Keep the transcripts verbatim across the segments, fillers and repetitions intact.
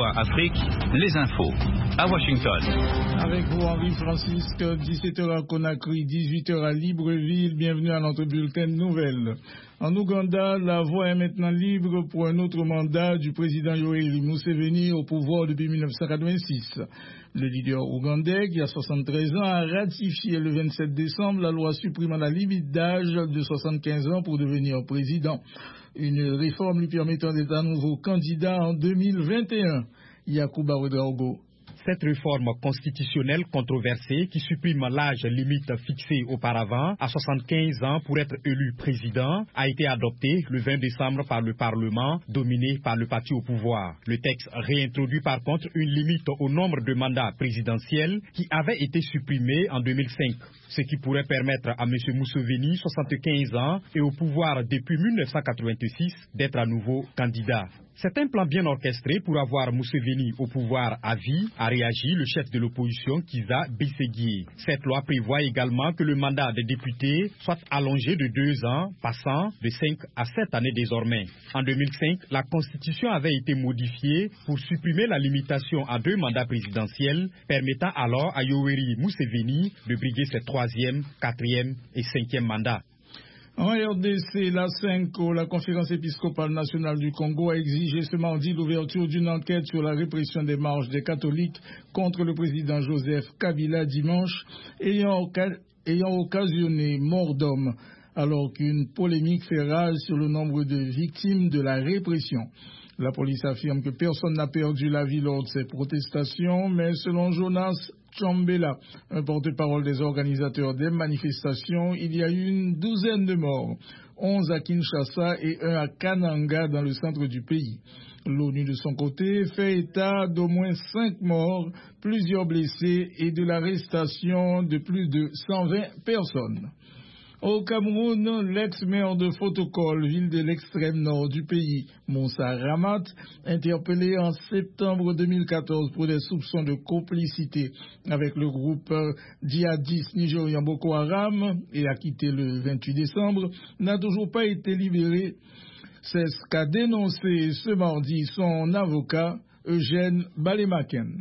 V O A Afrique, les infos. À Washington. Avec vous, Henri Francisque, dix-sept heures à Conakry, dix-huit heures à Libreville. Bienvenue à notre bulletin de nouvelles. En Ouganda, la voie est maintenant libre pour un autre mandat du président Yoweri Museveni au pouvoir depuis mille neuf cent quatre-vingt-six. Le leader ougandais, qui a soixante-treize ans, a ratifié le vingt-sept décembre la loi supprimant la limite d'âge de soixante-quinze ans pour devenir président. Une réforme lui permettant d'être à nouveau candidat en deux mille vingt et un. Yacouba Ouedraogo. Cette réforme constitutionnelle controversée qui supprime l'âge limite fixé auparavant à soixante-quinze ans pour être élu président a été adoptée le vingt décembre par le Parlement dominé par le parti au pouvoir. Le texte réintroduit par contre une limite au nombre de mandats présidentiels qui avait été supprimé en deux mille cinq, ce qui pourrait permettre à M. Museveni, soixante-quinze ans et au pouvoir depuis mille neuf cent quatre-vingt-six, d'être à nouveau candidat. C'est un plan bien orchestré pour avoir Museveni au pouvoir à vie, a réagi le chef de l'opposition Kizza Besigye. Cette loi prévoit également que le mandat des députés soit allongé de deux ans, passant de cinq à sept années désormais. En deux mille cinq, la Constitution avait été modifiée pour supprimer la limitation à deux mandats présidentiels, permettant alors à Yoweri Museveni de briguer ses troisième, quatrième et cinquième mandats. En R D C, la CENCO, la Conférence épiscopale nationale du Congo, a exigé ce mardi l'ouverture d'une enquête sur la répression des marches des catholiques contre le président Joseph Kabila dimanche, ayant, oca- ayant occasionné mort d'hommes, alors qu'une polémique fait rage sur le nombre de victimes de la répression. La police affirme que personne n'a perdu la vie lors de ces protestations, mais selon Jonas Chambela, un porte-parole des organisateurs des manifestations, il y a eu une douzaine de morts, onze à Kinshasa et un à Kananga dans le centre du pays. L'ONU de son côté fait état d'au moins cinq morts, plusieurs blessés et de l'arrestation de plus de cent vingt personnes. Au Cameroun, l'ex-maire de Fotokol, ville de l'extrême nord du pays, Moussa Ramat, interpellé en septembre deux mille quatorze pour des soupçons de complicité avec le groupe djihadiste nigérian Boko Haram et a quitté le vingt-huit décembre, n'a toujours pas été libéré. C'est ce qu'a dénoncé ce mardi son avocat, Eugène Balemaken.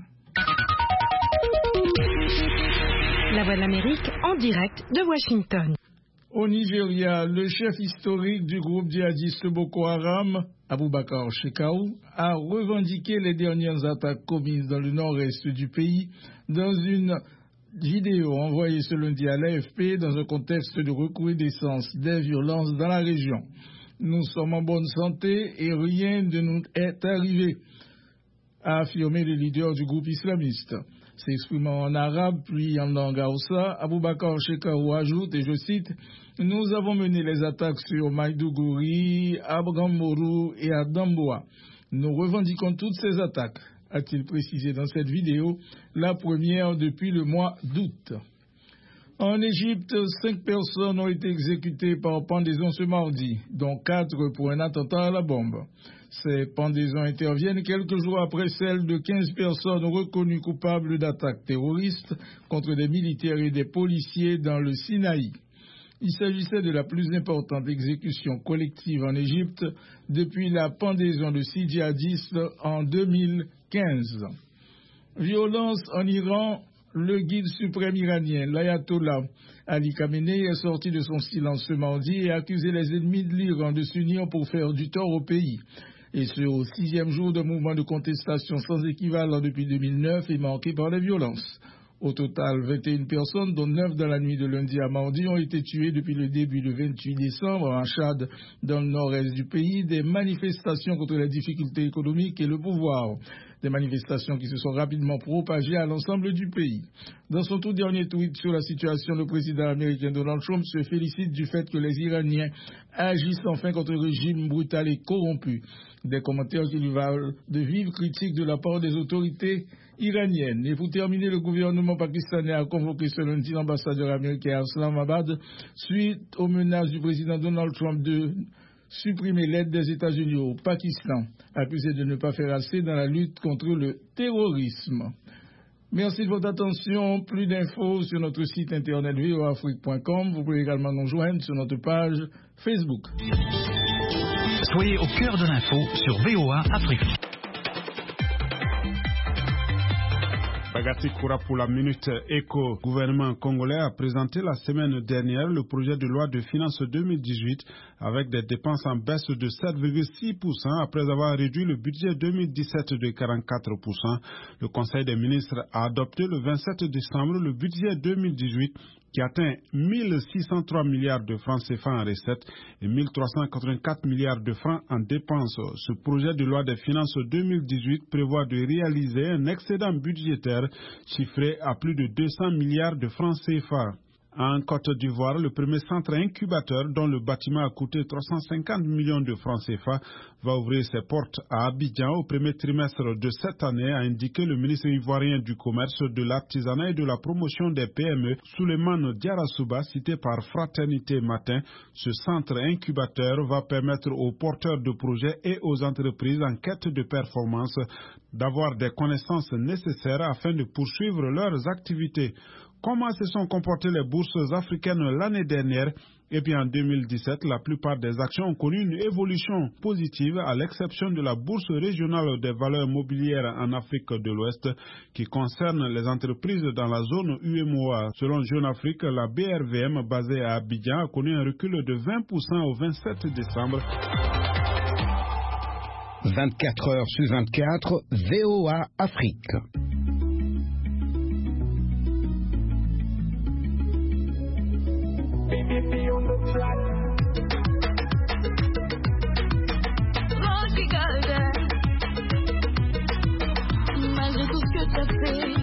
La Voix de l'Amérique en direct de Washington. Au Nigeria, le chef historique du groupe djihadiste Boko Haram, Abubakar Shekau, a revendiqué les dernières attaques commises dans le nord-est du pays dans une vidéo envoyée ce lundi à l'A F P dans un contexte de recrudescence des violences dans la région. Nous sommes en bonne santé et rien ne nous est arrivé, a affirmé le leader du groupe islamiste. S'exprimant en arabe puis en langue Hausa, Abubakar Shekau ajoute, et je cite, « Nous avons mené les attaques sur Maïdougouri, Abgambourou et à Damboa. Nous revendiquons toutes ces attaques », a-t-il précisé dans cette vidéo, la première depuis le mois d'août. En Égypte, cinq personnes ont été exécutées par pendaison ce mardi, dont quatre pour un attentat à la bombe. Ces pendaisons interviennent quelques jours après celles de quinze personnes reconnues coupables d'attaques terroristes contre des militaires et des policiers dans le Sinaï. Il s'agissait de la plus importante exécution collective en Égypte depuis la pendaison de six djihadistes en deux mille quinze. Violence en Iran. Le guide suprême iranien, l'ayatollah Ali Khamenei, est sorti de son silence ce mardi et a accusé les ennemis de l'Iran de s'unir pour faire du tort au pays. Et ce, au sixième jour d'un mouvement de contestation sans équivalent depuis deux mille neuf et marqué par les violences. Au total, vingt et une personnes, dont neuf dans la nuit de lundi à mardi, ont été tuées depuis le début du vingt-huit décembre en Tchad, dans le nord-est du pays, des manifestations contre les difficultés économiques et le pouvoir. Des manifestations qui se sont rapidement propagées à l'ensemble du pays. Dans son tout dernier tweet sur la situation, le président américain Donald Trump se félicite du fait que les Iraniens agissent enfin contre un régime brutal et corrompu. Des commentaires qui lui valent de vives critiques de la part des autorités iraniennes. Et pour terminer, le gouvernement pakistanais a convoqué ce lundi l'ambassadeur américain à Islamabad suite aux menaces du président Donald Trump de supprimer l'aide des États-Unis au Pakistan, accusé de ne pas faire assez dans la lutte contre le terrorisme. Merci de votre attention. Plus d'infos sur notre site internet v o a afrique point com. Vous pouvez également nous joindre sur notre page Facebook. Soyez au cœur de l'info sur V O A Afrique. Sagati Koura pour la Minute Éco. Le gouvernement congolais a présenté la semaine dernière le projet de loi de finances deux mille dix-huit avec des dépenses en baisse de sept virgule six pour cent après avoir réduit le budget deux mille dix-sept de quarante-quatre pour cent. Le Conseil des ministres a adopté le vingt-sept décembre le budget deux mille dix-huit qui atteint mille six cent trois milliards de francs C F A en recettes et mille trois cent quatre-vingt-quatre milliards de francs en dépenses. Ce projet de loi des finances deux mille dix-huit prévoit de réaliser un excédent budgétaire chiffré à plus de deux cents milliards de francs C F A. En Côte d'Ivoire, le premier centre incubateur dont le bâtiment a coûté trois cent cinquante millions de francs C F A va ouvrir ses portes à Abidjan au premier trimestre de cette année, a indiqué le ministre ivoirien du Commerce, de l'Artisanat et de la Promotion des P M E, Souleymane Diarra-Souba, cité par Fraternité Matin. Ce centre incubateur va permettre aux porteurs de projets et aux entreprises en quête de performance d'avoir des connaissances nécessaires afin de poursuivre leurs activités. Comment se sont comportées les bourses africaines l'année dernière? Et puis en deux mille dix-sept, la plupart des actions ont connu une évolution positive, à l'exception de la bourse régionale des valeurs mobilières en Afrique de l'Ouest, qui concerne les entreprises dans la zone U M O A. Selon Jeune Afrique, la B R V M basée à Abidjan a connu un recul de vingt pour cent au vingt-sept décembre. vingt-quatre heures sur vingt-quatre, V O A Afrique. Malgré tout ce que tu as fait,